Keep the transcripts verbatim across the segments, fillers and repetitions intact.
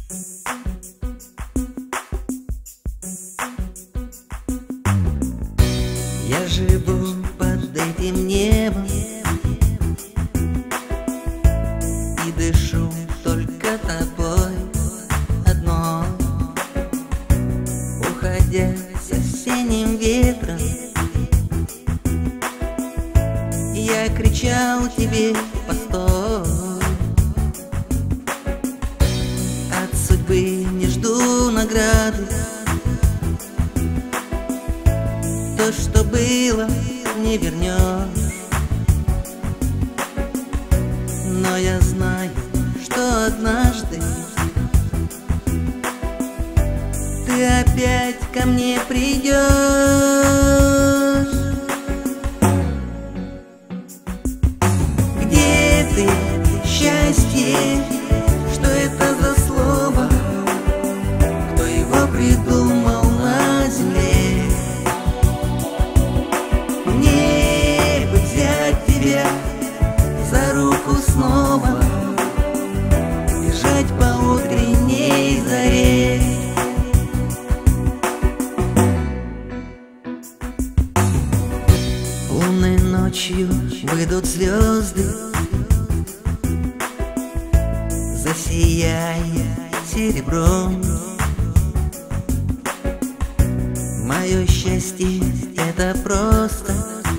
Я живу под этим небом и дышу только тобой одной. Уходя с осенним ветром, я кричал тебе: постой. От судьбы не жду награды, то, что было, не вернешь. Но я знаю, что однажды ты опять ко мне придешь. Где ты, счастье? Что это за слово? Кто его придумал на земле? Мне бы взять тебя за руку снова, бежать по утренней заре. Лунной ночью выйдут звезды, засияя серебром. Мое счастье — это просто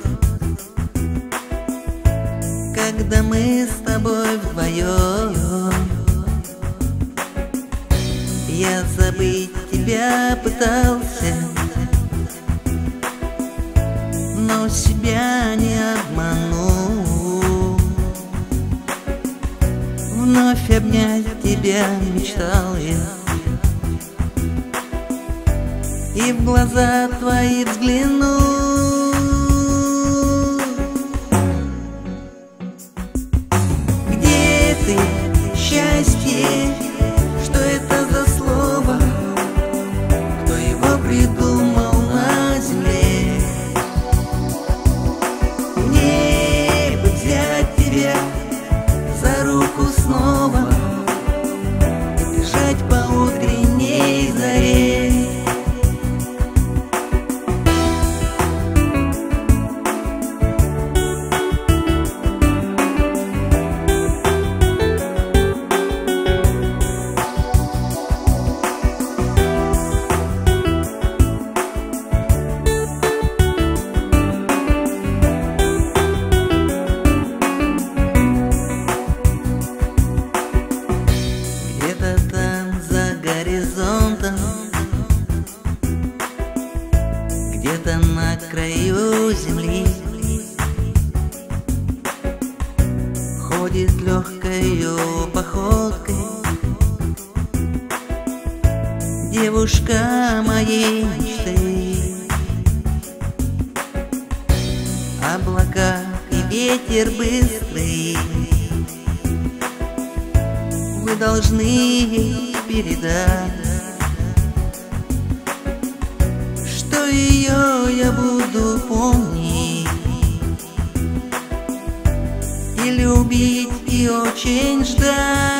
когда мы с тобой вдвоем. Я забыть тебя пытался, но себя не обманул. Вновь обнять тебя мечтал я, и в глаза твои взглянул. Где ты, счастье? Что это за слово? Кто его придумал на земле? Мне бы взять тебя за руку снова и бежать по утренней заре. Где-то на краю земли ходит легкою походкой девушка моей мечты. Облака и ветер быстрый вы должны ей передать, что ее я буду помнить и любить, и очень ждать.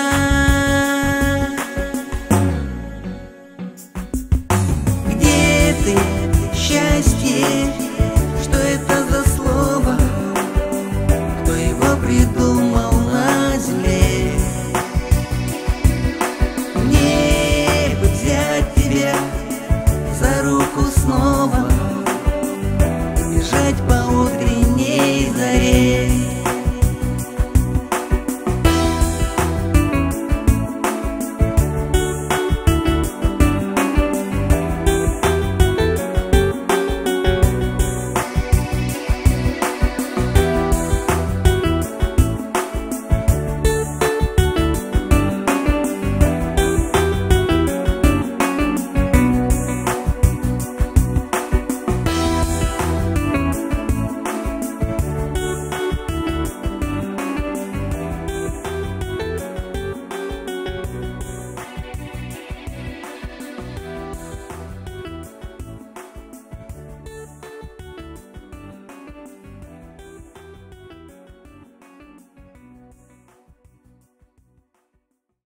Где ты, счастье? Что это за слово? Кто его придумал на земле? Мне